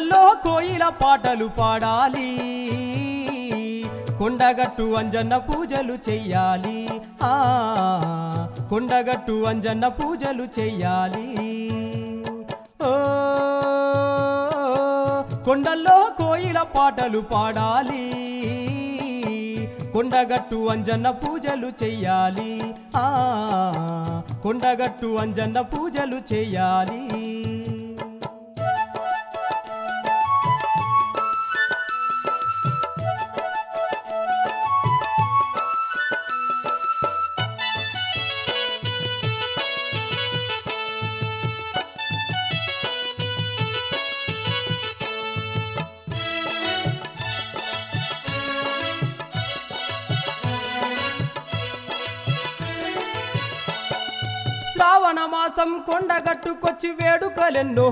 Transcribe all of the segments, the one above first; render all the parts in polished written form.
కొండల్లో కోయిల పాటలు పాడాలి కొండగట్టు అంజన్న పూజలు చెయ్యాలి కొండగట్టు అంజన్న పూజలు చెయ్యాలి కొండల్లో కోయిల పాటలు పాడాలి కొండగట్టు అంజన్న పూజలు చెయ్యాలి కొండగట్టు అంజన్న పూజలు చెయ్యాలి శ్రావణ మాసం కొండగట్టుకొచ్చి వేడుకలెన్నో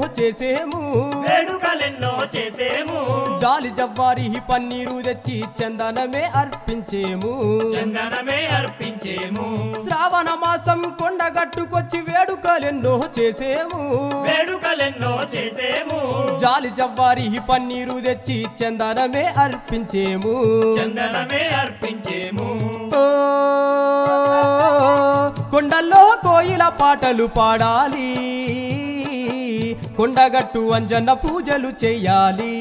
చేసేము జాలి జవ్వారి పన్నీరు తెచ్చి చందనమే అర్పించేము శ్రావణ మాసం కొండగట్టుకొచ్చి వేడుకలెన్నో చేసేము జాలి జవ్వారి పన్నీరు తెచ్చి చందనమే అర్పించేము కొండల్లో కోయిల పాటలు పాడాలి కొండగట్టు అంజన్న పూజలు చెయ్యాలి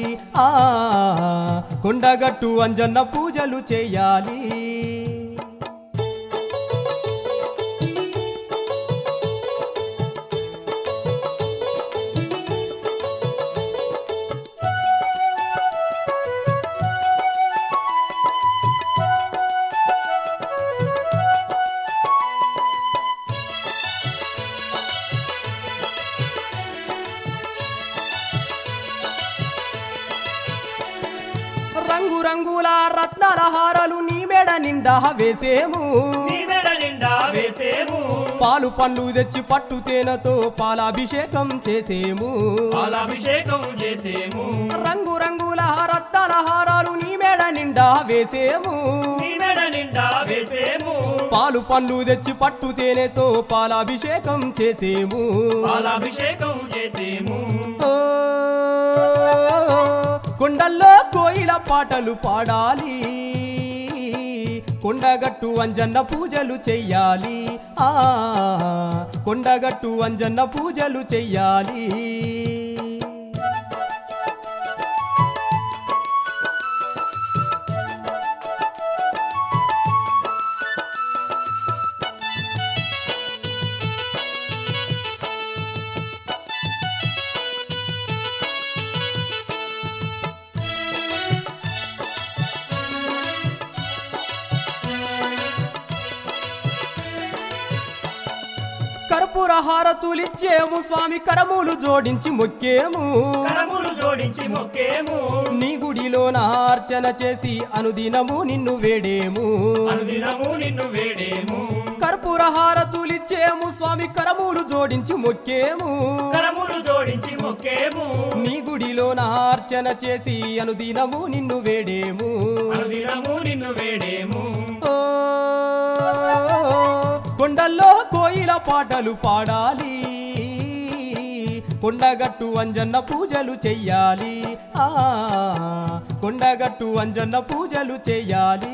కొండగట్టు అంజన్న పూజలు చెయ్యాలి రంగు రంగుల రత్నాల హారాలు నీ మెడ నిండా వేసేము పాలు పండ్లు తెచ్చి పట్టు తేనెతో పాలాభిషేకం చేసేము రంగు రంగుల రత్నాల హారాలు నీ మెడ నిండా వేసేము పాలు పండ్లు తెచ్చి పట్టు తేనెతో పాలాభిషేకం చేసేము కొండల్లో కోయిల పాటలు పాడాలి కొండగట్టు అంజన్న పూజలు చెయ్యాలి కొండగట్టు అంజన్న పూజలు చెయ్యాలి కర్పూర హారతులిచ్చేము స్వామి కరములు జోడించి మొక్కేము నీ గుడిలోన అర్చన చేసి అనుదినము నిన్ను వేడేము కర్పూర హారతులిచ్చేము స్వామి కరములు జోడించి మొక్కేము నీ గుడిలోన అర్చన చేసి అనుదినము నిన్ను వేడేము కొండల్లో కోయిల పాటలు పాడాలి కొండగట్టు అంజన్న పూజలు చెయ్యాలి కొండగట్టు అంజన్న పూజలు చెయ్యాలి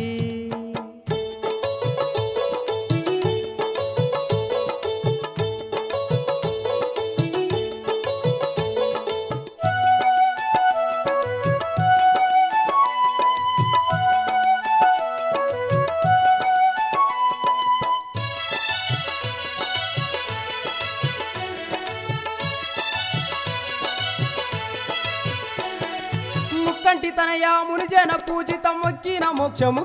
ముక్కంటి తనయా మునిజన పూజితం మొక్కిన మోక్షము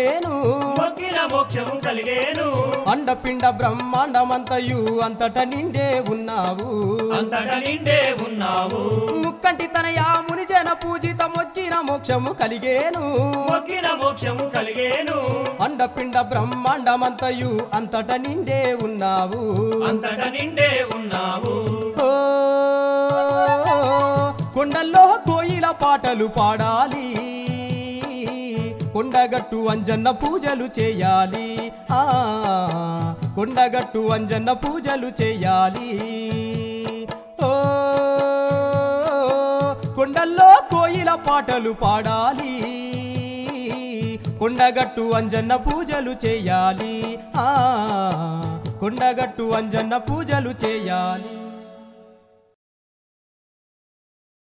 కలిగేను అండపిండ బ్రహ్మాండమంతయు అంతట నిండే ఉన్నావు ముక్కంటి తనయా మునిజన పూజితం మొక్కిన మోక్షము కలిగేను అండపిండ బ్రహ్మాండమంతయు అంతట నిండే ఉన్నావు కొండల్లో కోయిల పాటలు పాడాలి కొండగట్టు అంజన్న పూజలు చేయాలి కొండగట్టు అంజన్న పూజలు చేయాలి కొండల్లో కోయిల పాటలు పాడాలి కొండగట్టు అంజన్న పూజలు చేయాలి కొండగట్టు అంజన్న పూజలు చేయాలి